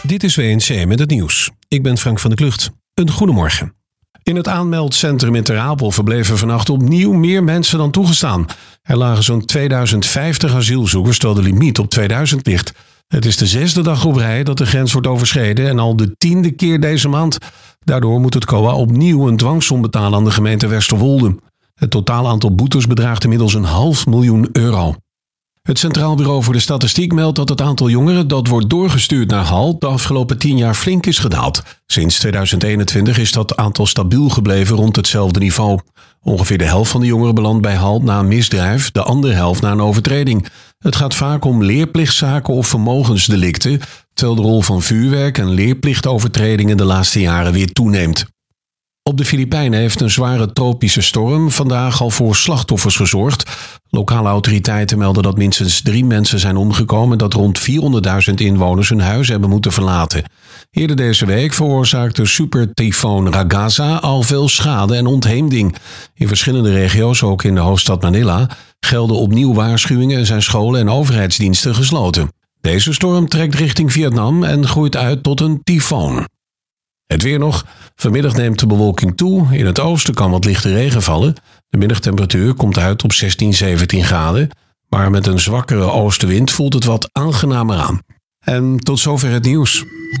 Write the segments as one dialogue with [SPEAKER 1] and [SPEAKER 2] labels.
[SPEAKER 1] Dit is WNC met het nieuws. Ik ben Frank van der Klucht. Een goedemorgen. In het aanmeldcentrum in Ter Apel verbleven vannacht opnieuw meer mensen dan toegestaan. Er lagen zo'n 2050 asielzoekers terwijl de limiet op 2000 ligt. Het is de 6e dag op rij dat de grens wordt overschreden en al de 10e keer deze maand. Daardoor moet het COA opnieuw een dwangsom betalen aan de gemeente Westerwolde. Het totaal aantal boetes bedraagt inmiddels €500.000. Het Centraal Bureau voor de Statistiek meldt dat het aantal jongeren dat wordt doorgestuurd naar HAL de afgelopen 10 jaar flink is gedaald. Sinds 2021 is dat aantal stabiel gebleven rond hetzelfde niveau. Ongeveer de helft van de jongeren belandt bij HAL na een misdrijf, de andere helft na een overtreding. Het gaat vaak om leerplichtzaken of vermogensdelicten, terwijl de rol van vuurwerk en leerplichtovertredingen de laatste jaren weer toeneemt. Op de Filipijnen heeft een zware tropische storm vandaag al voor slachtoffers gezorgd. Lokale autoriteiten melden dat minstens 3 mensen zijn omgekomen en dat rond 400.000 inwoners hun huis hebben moeten verlaten. Eerder deze week veroorzaakte supertyfoon Ragasa al veel schade en ontheemding. In verschillende regio's, ook in de hoofdstad Manila, gelden opnieuw waarschuwingen en zijn scholen en overheidsdiensten gesloten. Deze storm trekt richting Vietnam en groeit uit tot een tyfoon. Het weer nog. Vanmiddag neemt de bewolking toe. In het oosten kan wat lichte regen vallen. De middagtemperatuur komt uit op 16-17 graden. Maar met een zwakkere oostenwind voelt het wat aangenamer aan. En tot zover het nieuws.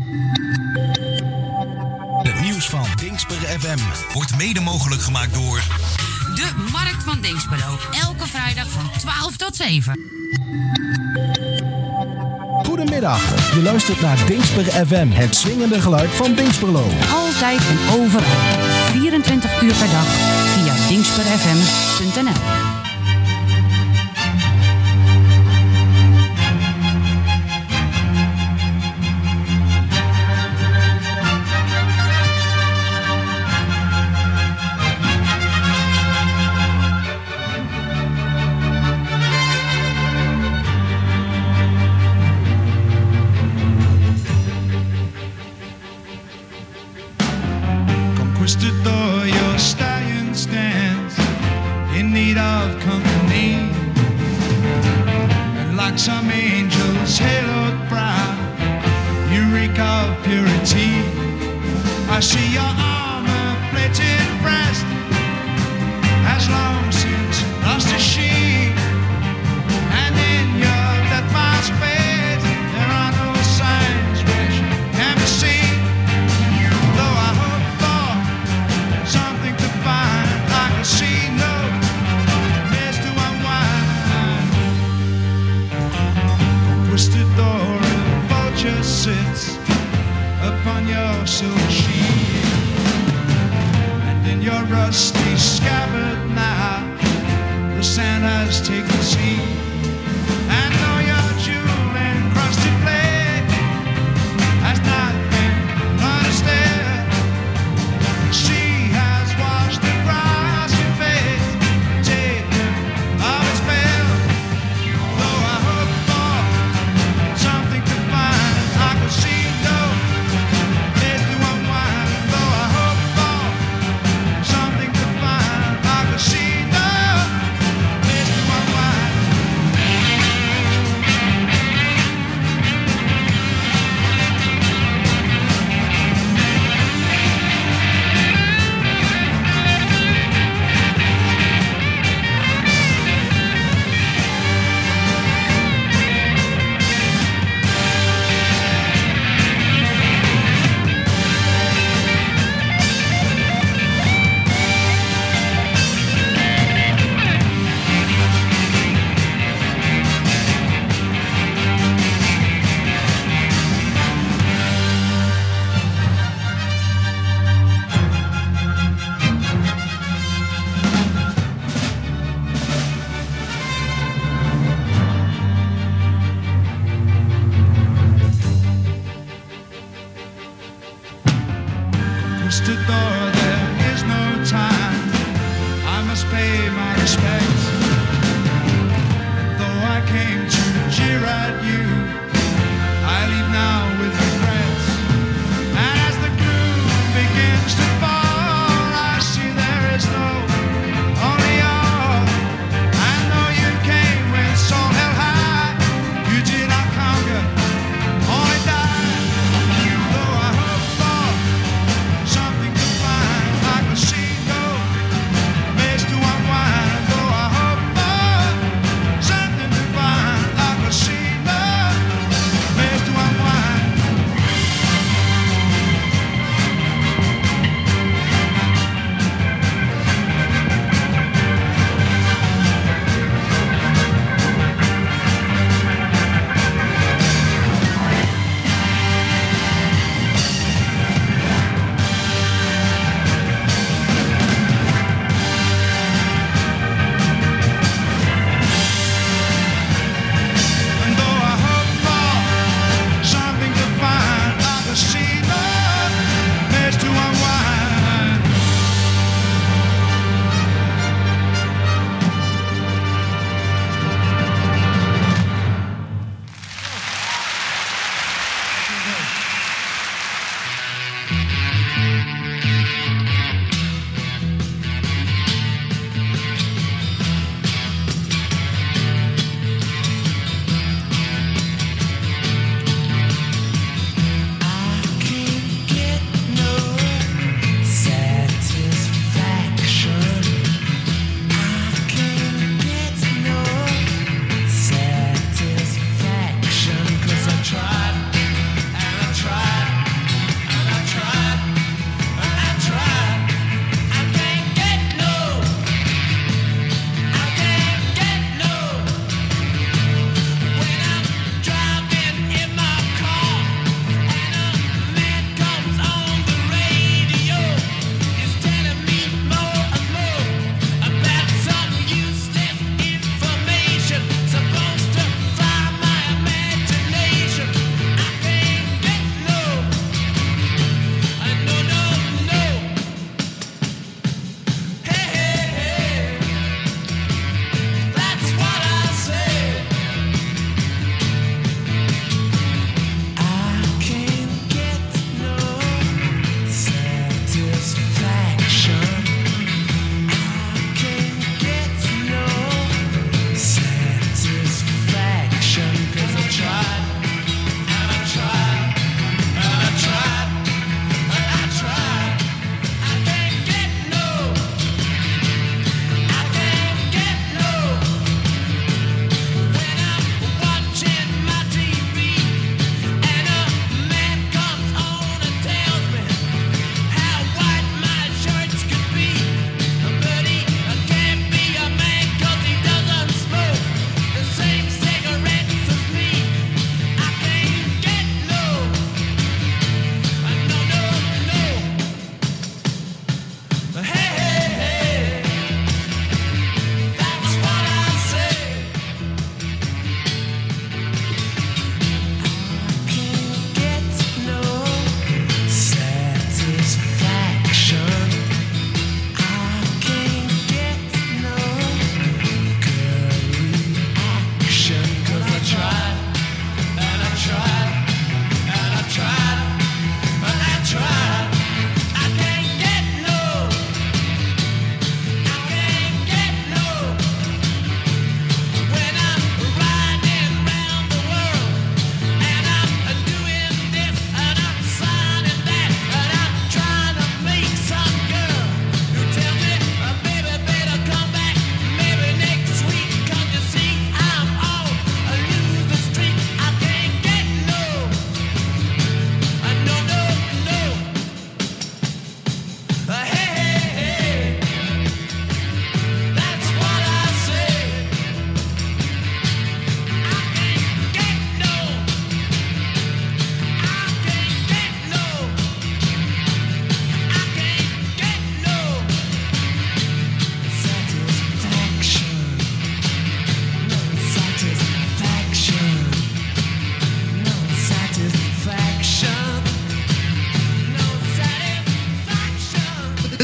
[SPEAKER 2] Het nieuws van Dingsper FM wordt mede mogelijk gemaakt door
[SPEAKER 3] de Markt van Dingsperlo. Elke vrijdag van 12 tot 7.
[SPEAKER 4] Goedemiddag, je luistert naar Dingsper FM, het swingende geluid van Dingsperlo.
[SPEAKER 3] Altijd en overal, 24 uur per dag, via dingsperfm.nl.
[SPEAKER 5] Conquistador, your stallion stands in need of company. And like some angels haloed proud, you reek of purity. I see your armor-plated breast has long since lost its sheen. And in your death mask face, there are no signs which can be seen. Though I hope for something to find, I can see no place to unwind. Conquistador, a vulture sits upon your silver sheet, and in your rusty scabbard now the sand has taken seed. And though your jewel encrusted blade has not been understood, she has washed across your face, taken of its veil. Though I hope for something to find, I can see no place to unwind. Though I hope for something to find, I can see no place to unwind. Conquistador, there is no time. I must pay my respects. And though I came to jeer at you, I leave now with regrets. And as the gloom begins to fall, I see there is no only all. I know you came when soul held high. You did not conquer, only die.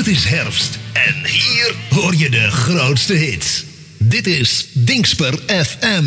[SPEAKER 6] Het is herfst en hier hoor je de grootste hits. Dit is Dingsper FM.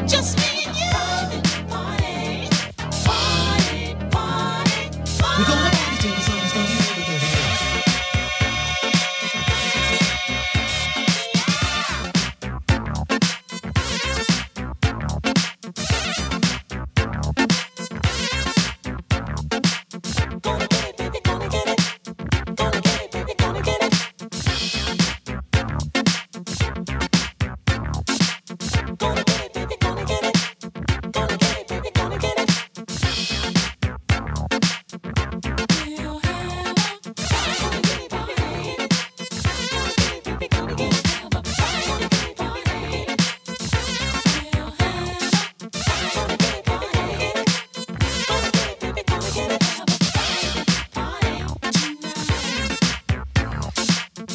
[SPEAKER 7] Just me and you. Party, party, party, party. We're gonna party till the sun's gonna be over the hill. Gonna get it, baby, gonna get it. Gonna get it, baby, gonna get it. Gonna get it, baby, gonna get it. Gonna get it, baby, gonna get it. We'll have a party, party. Gonna get it, baby, gonna get it. Have a party, party. We'll have a party, party. Gonna get it, baby, gonna get it. Have a party, party tonight.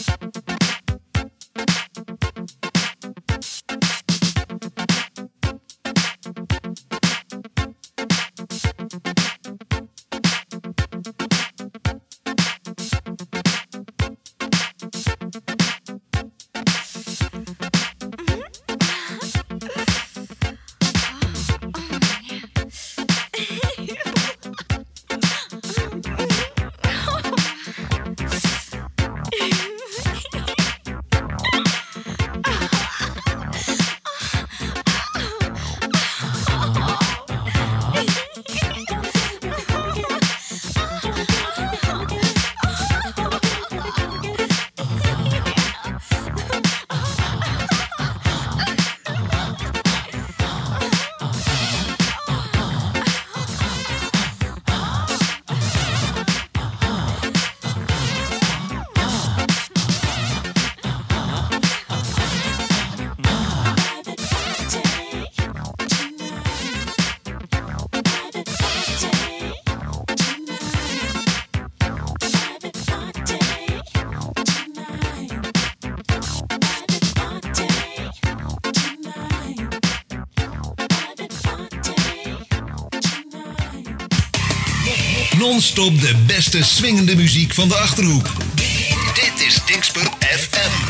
[SPEAKER 6] Non-stop de beste swingende muziek van de Achterhoek. Dit is Dingsper FM.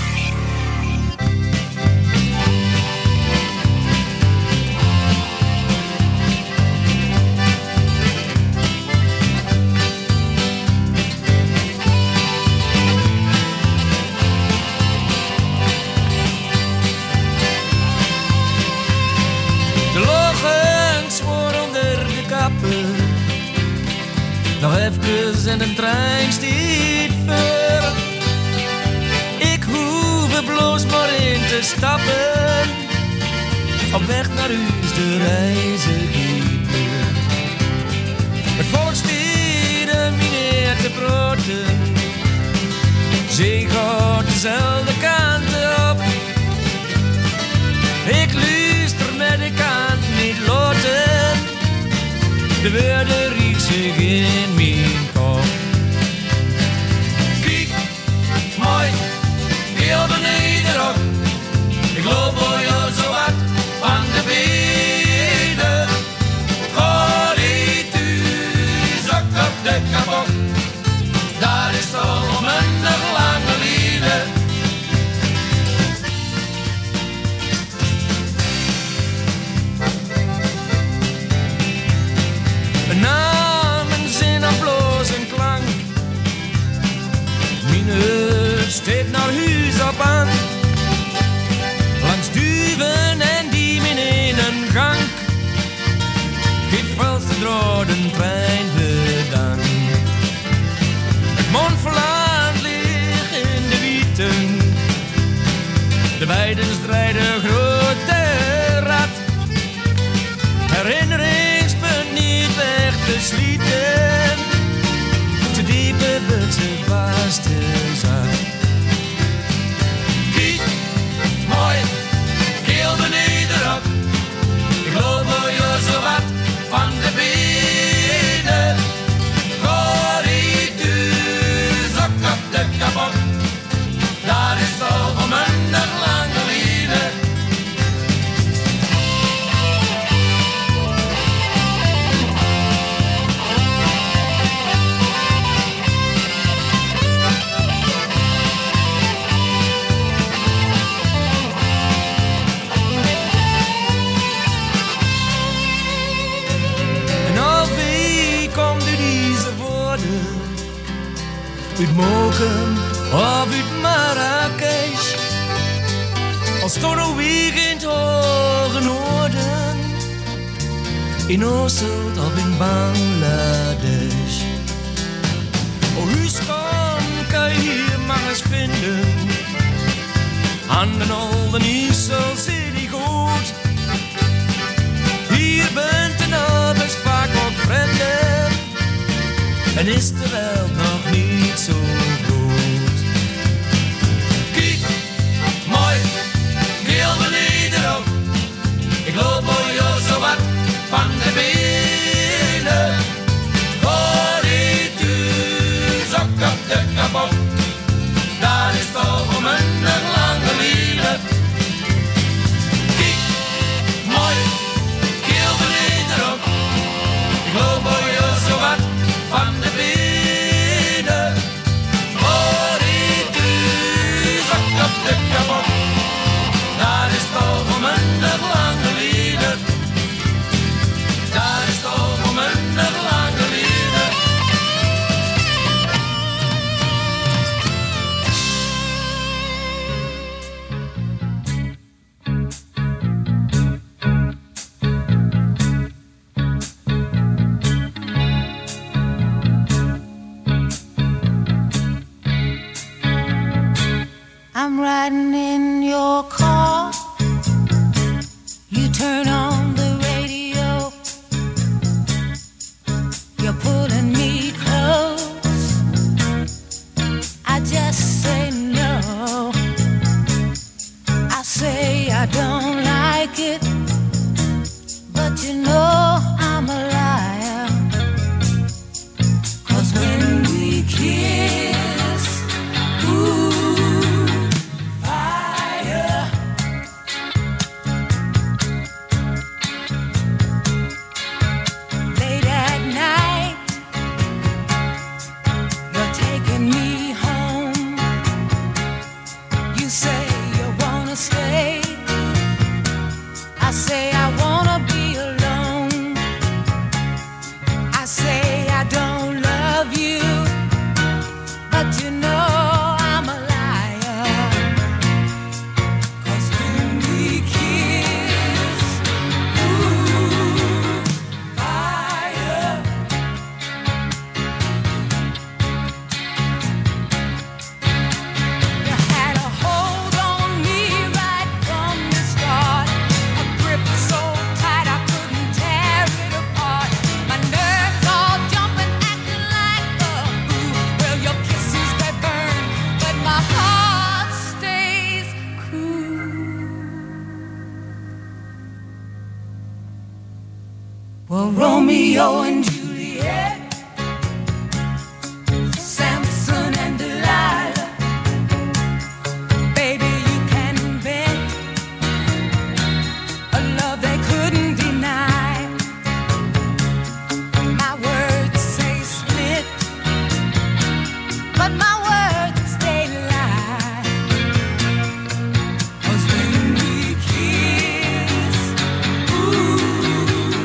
[SPEAKER 8] De logens voor onder de kappen. Nog even en de trein stiet voor. Ik hoef er bloos maar in te stappen. Op weg naar huis de reizen dieper. Het volk stiet een meneer te broden. Zee gaat dezelfde kant op. Ik luister met de kant niet loten. De woorden riet zich in mijn kop. Kijk, mooi, heel beneden op. Ik loop voor jou zo wat van de benen. Ga niet thuis, ook op de kapot. Dat is toch om een nog lange liefde. Namen zijn op uit Moken of uit Marrakesh. Als toch weer in het hoge noorden, in Oost-Zuid of in Bangladesh. O, Huskon kan je hier maar eens vinden, aan de Olden Issel zit die goed. Hier bent de nabers vaak ook vreemden, en is de wereld nog niet zo goed. Kijk, mooi, geel beneden op. Ik loop voor jou zo wat van de benen. Hoor je thuis ook op de kapot, dat is toch om een lang geleden. Kijk, mooi, geel beneden op. Ik loop voor jou zo wat van de benen. Hoor je thuis ook op de kapot, dat is toch om een lang geleden. Dat is toch om een lang geleden.
[SPEAKER 7] I'm riding in your car. You turn on the radio. You're pulling me close. I just say no. I say I don't like it, but you know I'm a liar. 'Cause when we kiss, ooh, fire. Late at night, you're taking me home. You say you wanna stay. I say I wanna be alone. I say I don't love you, but you know I'm a liar. 'Cause when we kiss, ooh, fire. You had a hold on me right from the start, a grip so tight I couldn't tear it apart. My nerves all jumping, acting like a fool. Well, your kisses they burn, but my heart stays cool. Well, Romeo and Juliet, Samson and Delilah, baby, you can invent a love they couldn't deny. My words say split, but my words they lie. 'Cause when we kiss, ooh.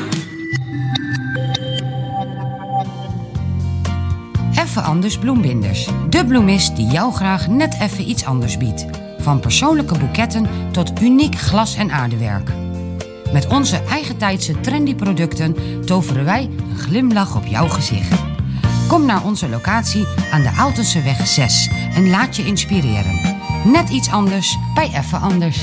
[SPEAKER 3] Even Anders bloembinders. De bloemist die jou graag net even iets anders biedt. Van persoonlijke boeketten tot uniek glas- en aardewerk. Met onze eigentijdse trendy producten toveren wij een glimlach op jouw gezicht. Kom naar onze locatie aan de Aaltenseweg 6 en laat je inspireren. Net iets anders bij Even Anders.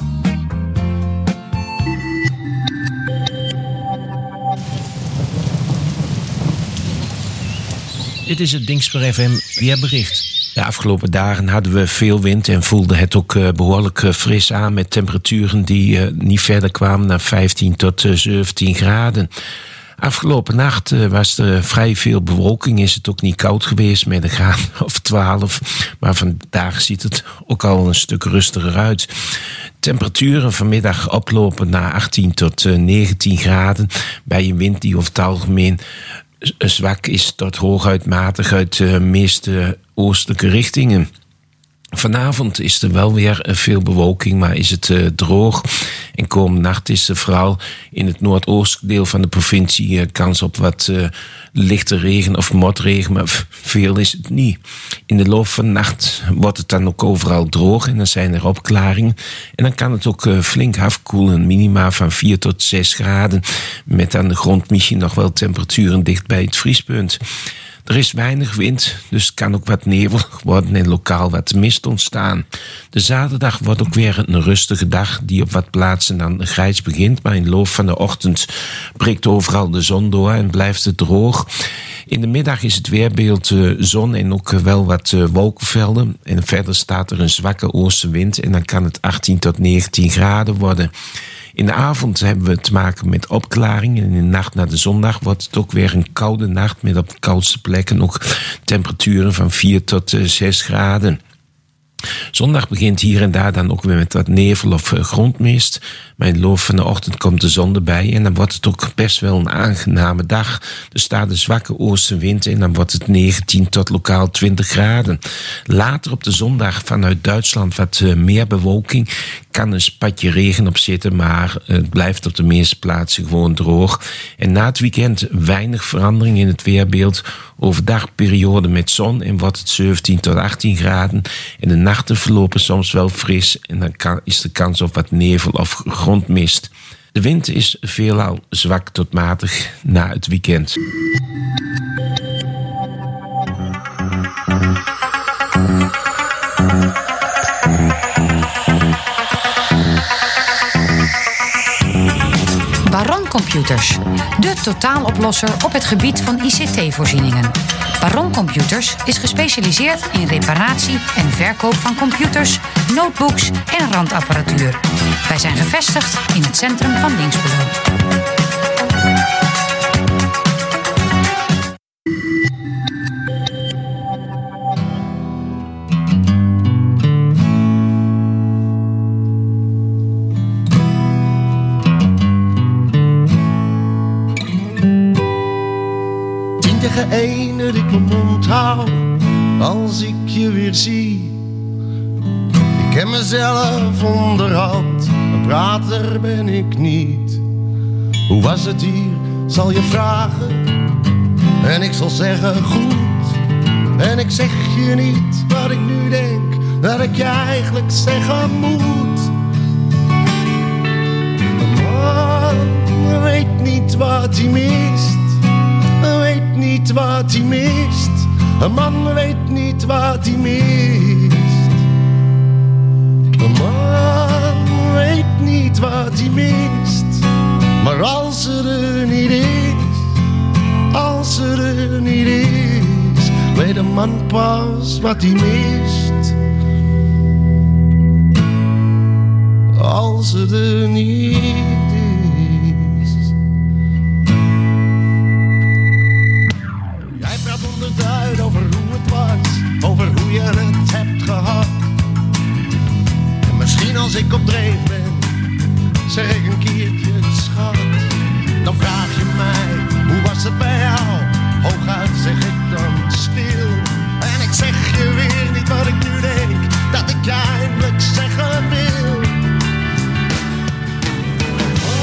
[SPEAKER 9] Dit is het Dingsper FM weerbericht. De afgelopen dagen hadden we veel wind en voelde het ook behoorlijk fris aan met temperaturen die niet verder kwamen naar 15 tot 17 graden. Afgelopen nacht was er vrij veel bewolking, is het ook niet koud geweest met een graad of 12. Maar vandaag ziet het ook al een stuk rustiger uit. Temperaturen vanmiddag oplopen naar 18 tot 19 graden bij een wind die over het algemeen zwak is tot hooguit matig uit de meeste oostelijke richtingen. Vanavond is er wel weer veel bewolking, maar is het droog. En komende nacht is er vooral in het noordoostdeel van de provincie kans op wat lichte regen of motregen, maar veel is het niet. In de loop van de nacht wordt het dan ook overal droog en dan zijn er opklaringen. En dan kan het ook flink afkoelen, minima van 4 tot 6 graden. Met aan de grond misschien nog wel temperaturen dicht bij het vriespunt. Er is weinig wind, dus het kan ook wat nevelig worden en lokaal wat mist ontstaan. De zaterdag wordt ook weer een rustige dag die op wat plaatsen dan grijs begint. Maar in de loop van de ochtend breekt overal de zon door en blijft het droog. In de middag is het weerbeeld zon en ook wel wat wolkenvelden. En verder staat er een zwakke oostenwind en dan kan het 18 tot 19 graden worden. In de avond hebben we te maken met opklaringen. En in de nacht naar de zondag wordt het ook weer een koude nacht met op de koudste plekken ook temperaturen van 4 tot 6 graden. Zondag begint hier en daar dan ook weer met wat nevel of grondmist. Maar in de loop van de ochtend komt de zon erbij en dan wordt het ook best wel een aangename dag. Er staat een zwakke oostenwind en dan wordt het 19 tot lokaal 20 graden. Later op de zondag vanuit Duitsland wat meer bewolking. Kan een spatje regen op zitten, maar het blijft op de meeste plaatsen gewoon droog. En na het weekend weinig verandering in het weerbeeld. Overdag periode met zon en wordt het 17 tot 18 graden. En de nachten verlopen soms wel fris en dan is de kans op wat nevel of grondmist. De wind is veelal zwak tot matig na het weekend.
[SPEAKER 3] Baron Computers, de totaaloplosser op het gebied van ICT-voorzieningen. Baron Computers is gespecialiseerd in reparatie en verkoop van computers, notebooks en randapparatuur. Wij zijn gevestigd in het centrum van Dinxperlo.
[SPEAKER 10] Één dat ik mijn mond hou als ik je weer zie. Ik ken mezelf onderhand, een prater ben ik niet. Hoe was het hier, zal je vragen en ik zal zeggen goed. En ik zeg je niet wat ik nu denk, dat ik je eigenlijk zeggen moet. Een man weet niet wat hij mist, weet niet wat hij mist. Een man weet niet wat hij mist. Een man weet niet wat hij mist. Maar als ze er niet is, als ze er niet is, weet een man pas wat hij mist. Als ze er niet is. Uit over hoe het was, over hoe je het hebt gehad. En misschien als ik op dreef ben, zeg ik een keertje schat. Dan vraag je mij, hoe was het bij jou? Hooguit zeg ik dan stil. En ik zeg je weer niet wat ik nu denk, dat ik je eindelijk zeggen wil.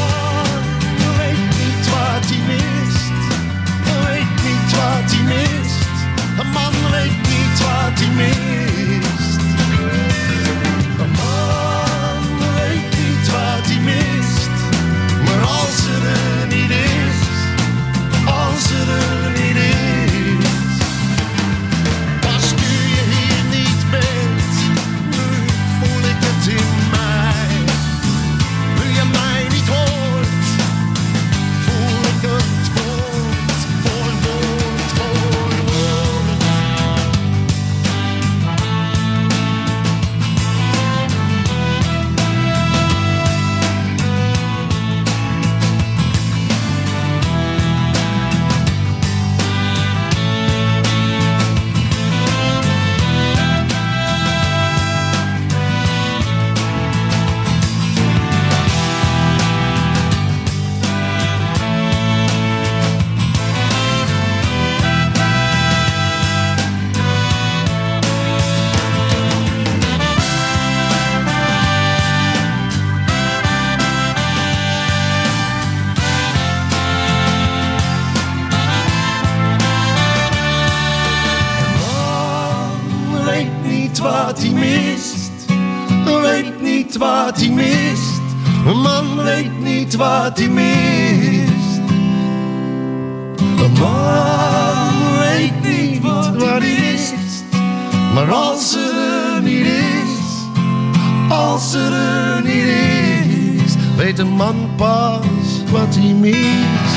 [SPEAKER 10] wat hij mist. Weet niet wat hij mist. Een man weet niet wat hij mist. Een man weet niet wat hij mist. Maar als ze er niet is, als ze er niet is, weet een man pas wat hij mist.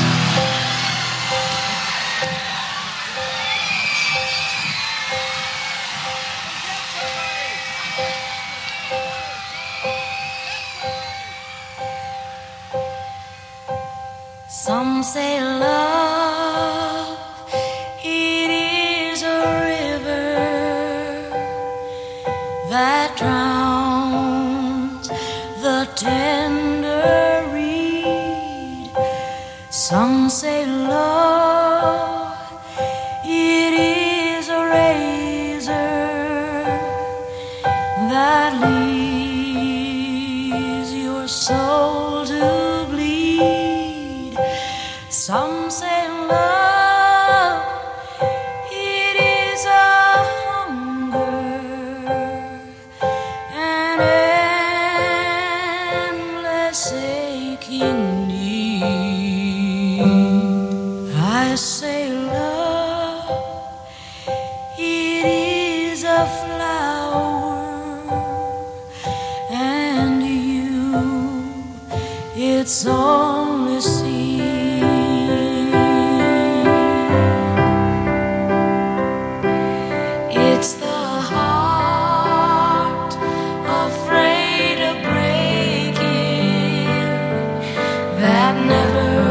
[SPEAKER 7] Some say love, it is a river that drowns the tender reed. Some say love, it is a razor that leaves your soul to bleed. Some say love, it is a hunger, an endless aching need. I say love, it is a flower, and you, it's only seed. It's the heart afraid of breaking that never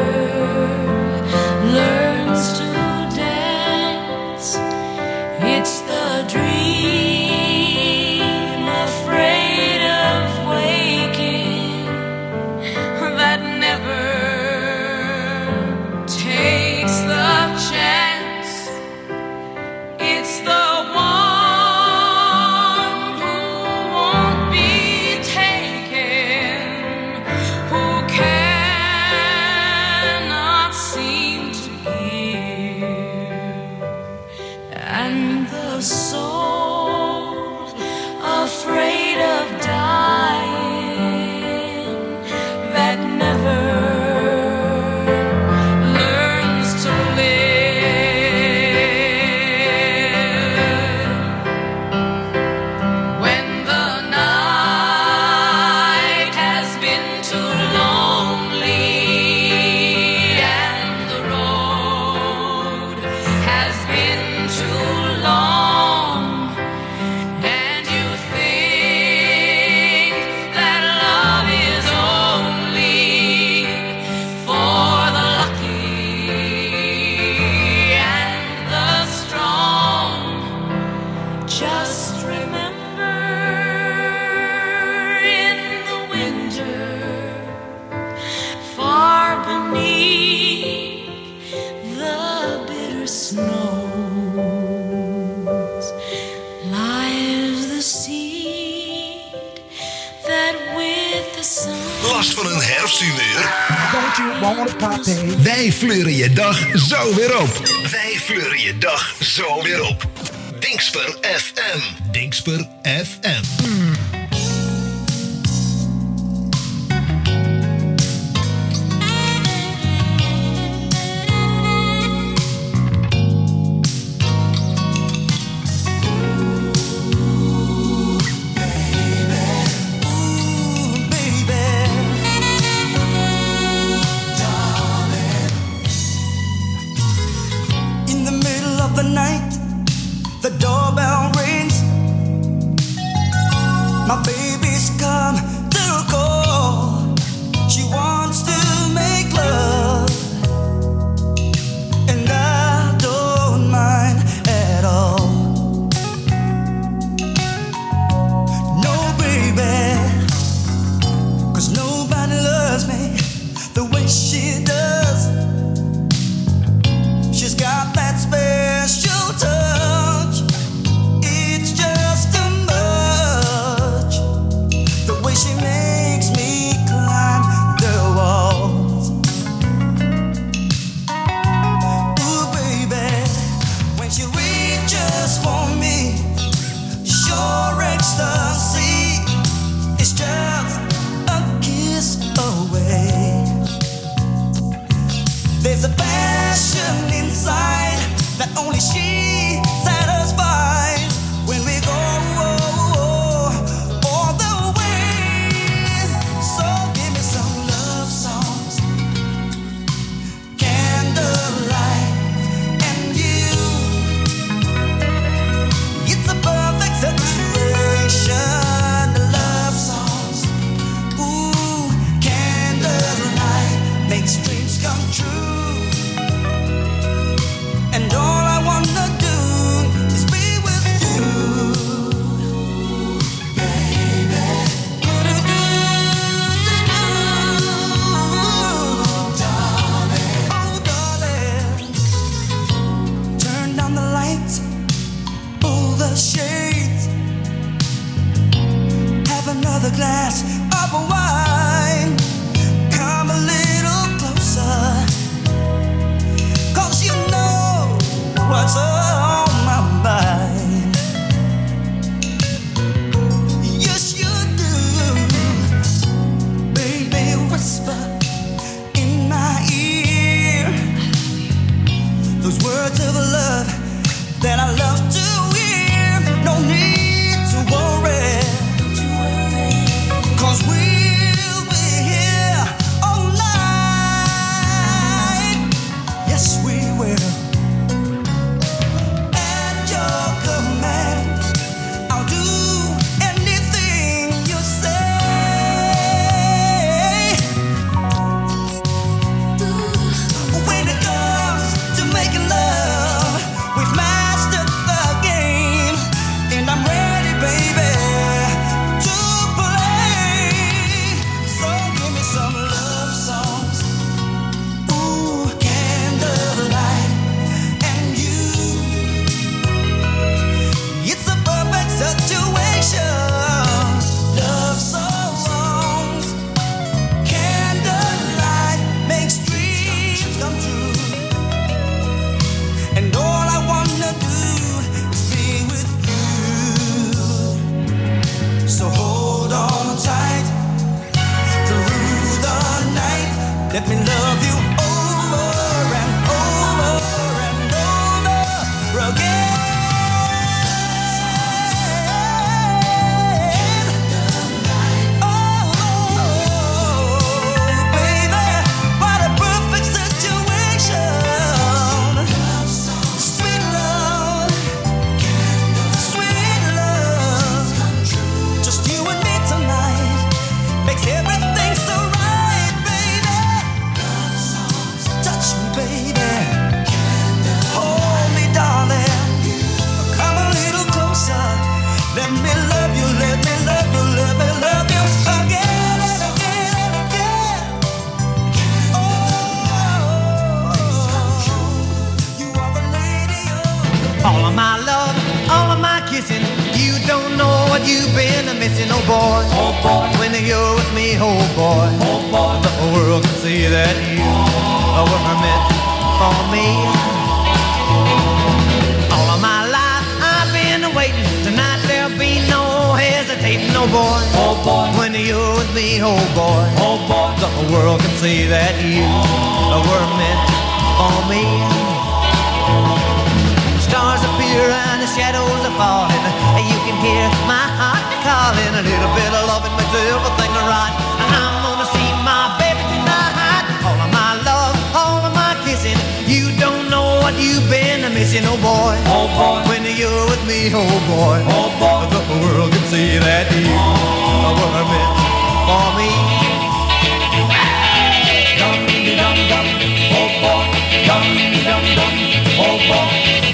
[SPEAKER 7] learns to dance. It's the dream afraid of waking that never takes the chance. It's the one who won't be taken, who cannot seem to give, and the soul afraid of dying that never learns to live. When the night has been too lonely and the road has been too long, and you think that love is only for the lucky and the strong, just remember in the winter, far beneath the bitter snows, lies the seed that with the sun.
[SPEAKER 6] Last van een herfsthumeur?
[SPEAKER 4] Don't you wanna party?
[SPEAKER 6] Wij fleuren je dag zo weer op. Wij fleuren je dag zo weer op. Dingsper FM. Dingsper FM.
[SPEAKER 11] In the middle of the night, the doorbell rings. My baby's come to call. She wants to make love, and I don't mind at all. No, baby, 'cause nobody loves me the way she does. She's got that special touch. It's just too much. There's a passion inside that only she satisfies when we go all the way. So give me some love songs, candlelight, and you. It's a perfect situation. Love songs, ooh, candlelight makes dreams come true. And all I wanna do is be with you, baby. Darling, oh darling, turn down the lights, pull the shades, have another glass of wine, come a little closer. You know what's on my mind. Yes, you do. Baby, whisper in my ear those words of love that I love to hear. No need to worry, 'cause we'll be here all night. Yes, we will. At your command, I'll do anything you say. When it comes to making love, we've mastered the game, and I'm ready, baby, to play. So give me some love songs, ooh, candlelight, and you. It's a perfect situation. Love songs, candlelight makes dreams come true. And all I wanna do is be with you. So hold on tight through the night. Let me love you over and over and over again. Oh, baby, what a perfect situation. Sweet love, sweet love. Just you and me tonight makes everything so right, baby. Touch me, baby. Hold me, darling. Come a little closer. Let me love you, let me love you, let me love you again and again and again. Oh, you are the lady of all of my love, all of my kissing. You don't know what you've been missing, oh boy. Oh boy, when you're with me, oh boy. Oh boy, the whole world can see that you were meant for me. All of my life I've been waiting. Tonight there'll be no hesitating, oh boy. Oh boy, when you're with me, oh boy. Oh boy, the whole world can see that you were meant for me. Stars appear and the shadows are falling. You can hear my heart calling. A little bit of loving makes everything right. And I'm gonna see my baby tonight. All of my love, all of my kissing. You don't know what you've been missing, oh boy. Oh boy, when you're with me, oh boy. Oh boy, the whole world can see that you were meant for me. Dum dum dum, oh boy. Dum dum dum, oh boy.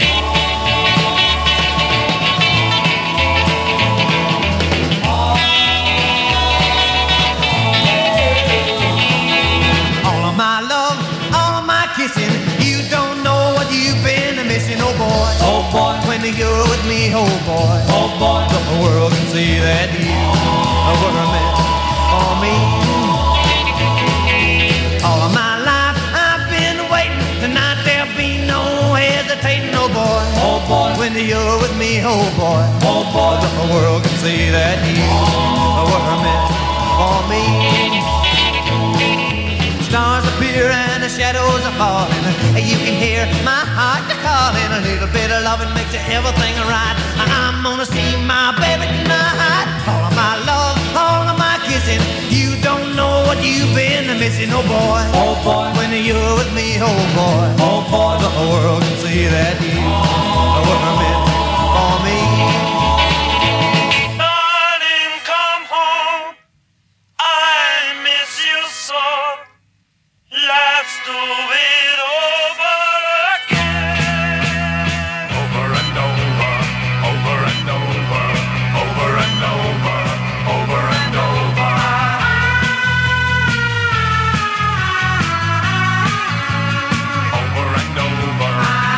[SPEAKER 11] All of my love, all of my kissing. You don't know what you've been missing, oh boy. Oh boy, when you're with me, oh boy. Oh boy, the whole world can see that you were meant for me. All of my life I've been waiting. Tonight there'll be no hesitating, oh boy. Oh boy, when you're with me, oh boy. Oh boy, the whole world can see that you were meant for me. Stars appear and the the shadows are falling. You can hear my heart calling. A little bit of loving makes everything right. I'm gonna see my baby tonight. All of my love, all of my kissing. You don't know what you've been missing, oh boy.
[SPEAKER 8] Oh boy,
[SPEAKER 11] when you're with me, oh boy.
[SPEAKER 8] oh boy,
[SPEAKER 11] The world can see that you were meant for me.
[SPEAKER 8] darling, come home. I miss you so. Let's do it over again. Over and over, over and over, over and over, over and over. Over and over.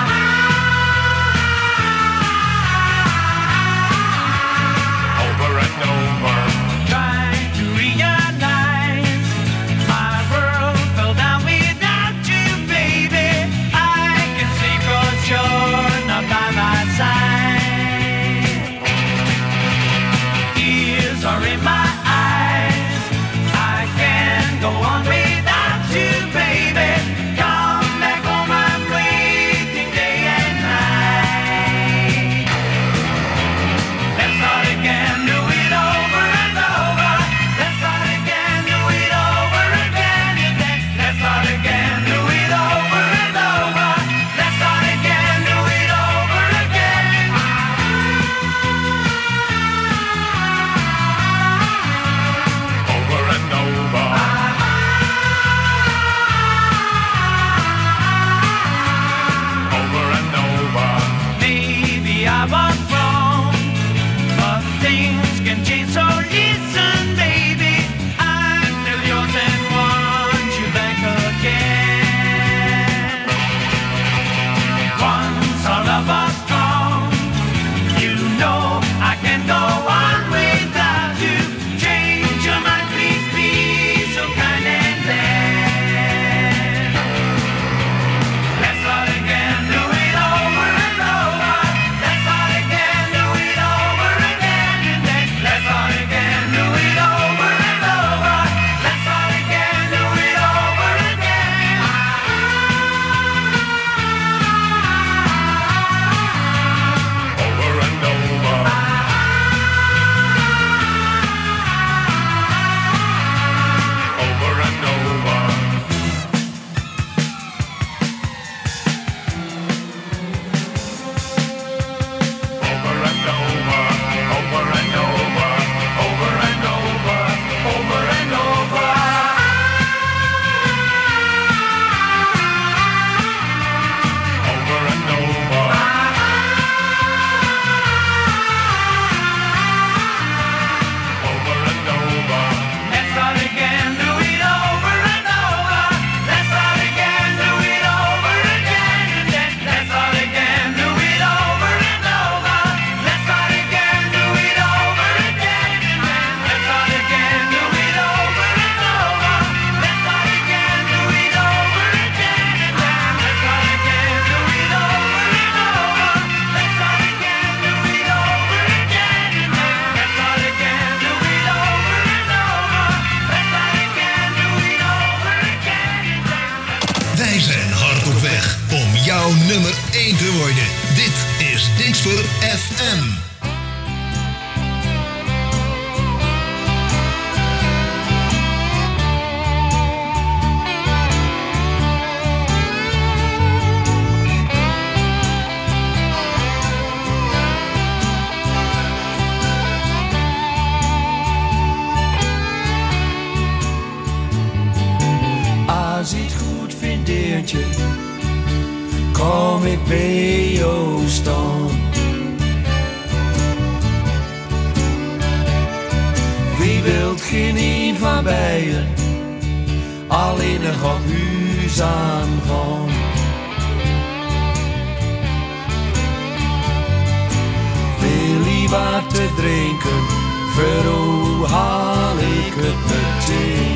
[SPEAKER 8] Over and over. Trying to realize my world fell down without you, baby. I can see 'cause you're not by my side. Tears are in my eyes. I can't go on without you, baby. Come back home, I'm waiting day and night. Let's start again, do it over and over. Let's start again, do it over again and then. Let's start again, do it over and over. Let's start again, do it over again. Over and over. Over and over. Maybe I was wrong, but things can change, so listen, baby. I'm still yours and want you back again. Once our love was strong, you know I can't go on without you. Change your mind, please be so kind and then. Let's start again, do it over and over. Let's start again, do it over again and then. Let's start again, do it over and over. Let's start again, do it over again. Over and over. Over and over. Over and over, over and over, over and over, over and over. Over and over. Over and over. Let's start again, do it over and over. Let's start again, do it over again and then. Let's start again, do it over and over. Let's start again, do it over again and then. Let's start again, do it over and over. Let's start again, do it over again and then. Let's start again, do it over and over. Let's start again, do it over again and then. Let's start again, do it over and over. Let's start again, do it over again and then.
[SPEAKER 6] Wij zijn hard op weg om jouw nummer 1 te worden. Dit is Dingsper FM.
[SPEAKER 8] Als je het goed vindt, deertje, kom ik bij jou staan. Wie wilt geen een van beiden, alleen nog op huis aangaan. Wil je wat te drinken, voor jou haal ik het meteen.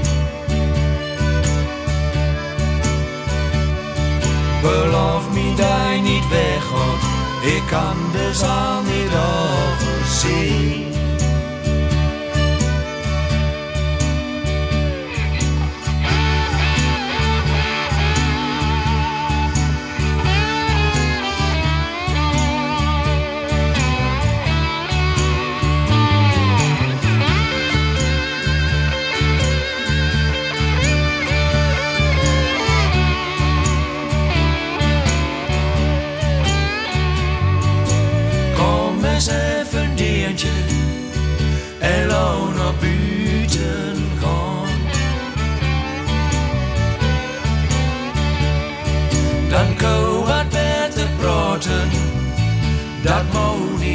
[SPEAKER 8] Beloof me dat je niet weggaat, ik kan de zaal niet overzien.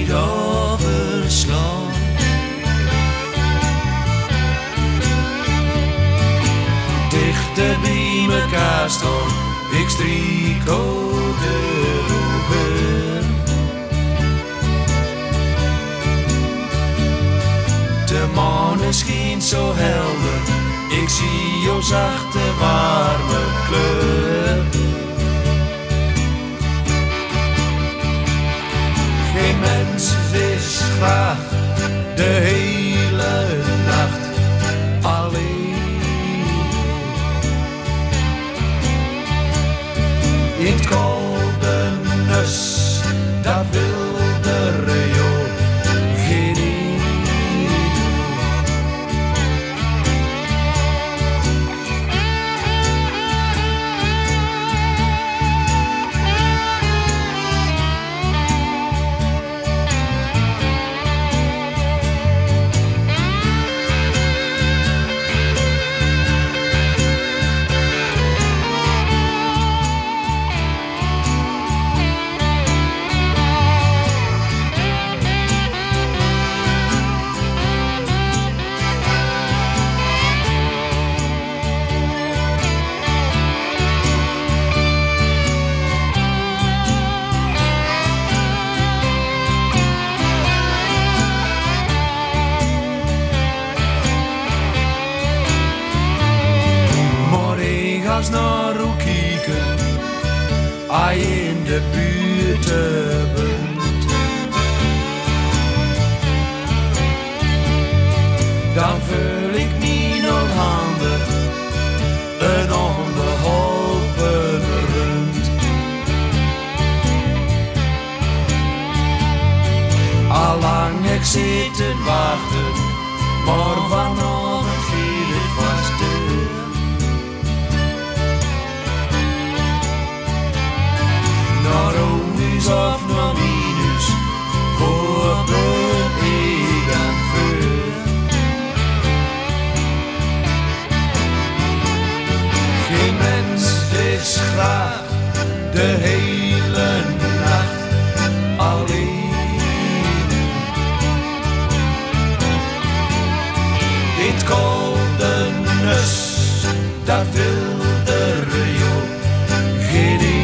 [SPEAKER 8] niet overslaan. Dichter bij mekaar staan, ik strik erover. De maan schijnt zo helder, ik zie jouw zachte warme kleur. Geen mens is graag de hele nacht alleen. In het koude nus, dat wilde riool geen idee. Als naar hoe kijken, als je in de buurt bent, dan vul ik niet onhandig een onbeholpen rund. Allang ik zit te wachten, maar vanavond viel ik vast deur. Naar onus of naar minus, voor ben ik dan voor. Geen mens is graag de hele nacht alleen. Dit koude nus, dat wilde riool geen idee.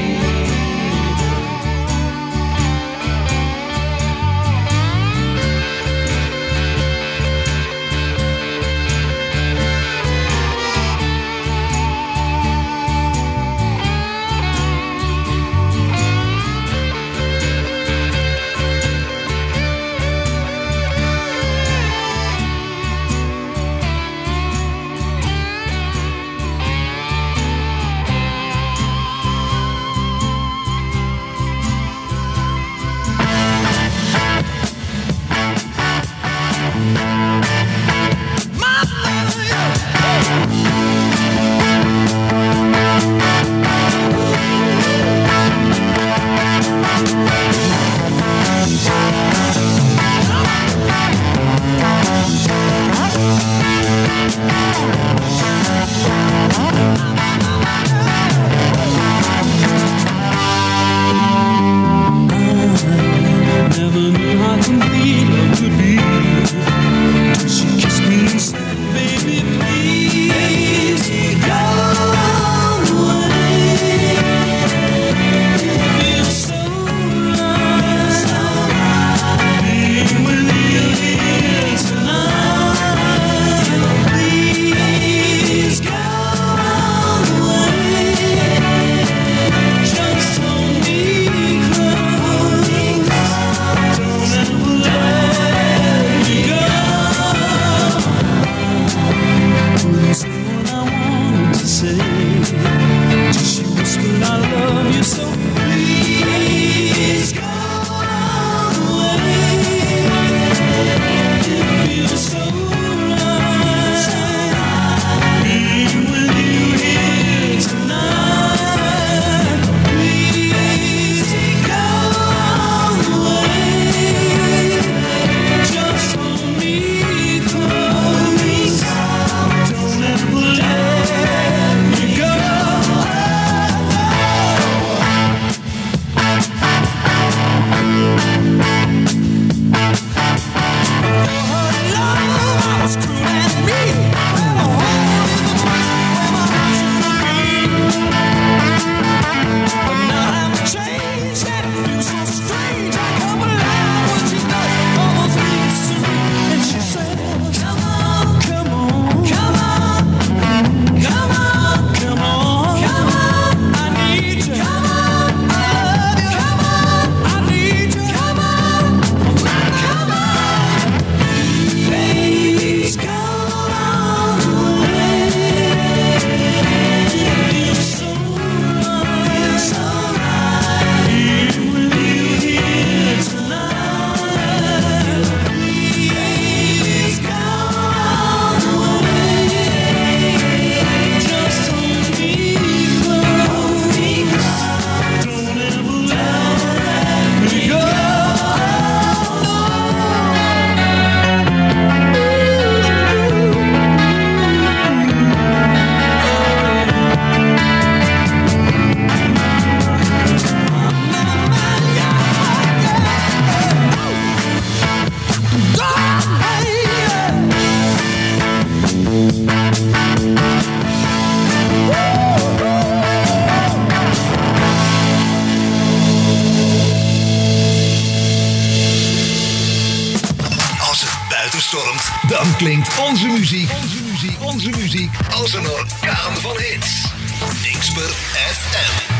[SPEAKER 6] klinkt onze muziek als een orkaan van hits. Dingsper FM.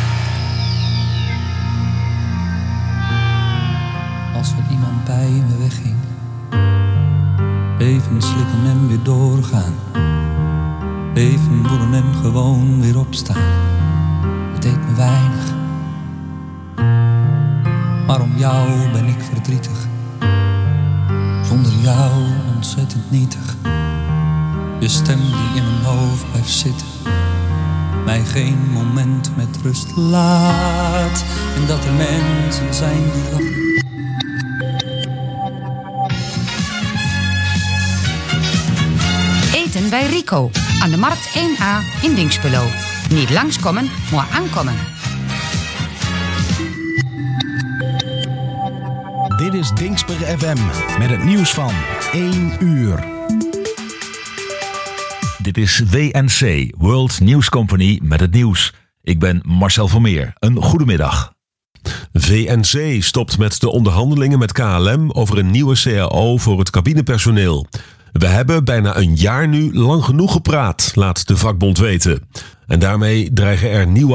[SPEAKER 12] Als er iemand bij me wegging, even slikken en weer doorgaan. Even voelen en gewoon weer opstaan. Het deed me weinig, maar om jou ben ik verdrietig. Zonder jou ontzettend nietig. Je stem die in mijn hoofd blijft zitten, mij geen moment met rust laat. En dat er mensen zijn die lachen.
[SPEAKER 3] Eten bij Rico aan de Markt 1A in Dinxperlo. Niet langskomen, maar aankomen.
[SPEAKER 4] Dit is Dingsper FM met het nieuws van 1 uur.
[SPEAKER 13] Dit is WNC, World News Company, met het nieuws. Ik ben Marcel Vermeer. Een goedemiddag.
[SPEAKER 1] VNC stopt met de onderhandelingen met KLM over een nieuwe CAO voor het cabinepersoneel. We hebben bijna een jaar nu lang genoeg gepraat, laat de vakbond weten. En daarmee dreigen er nieuwe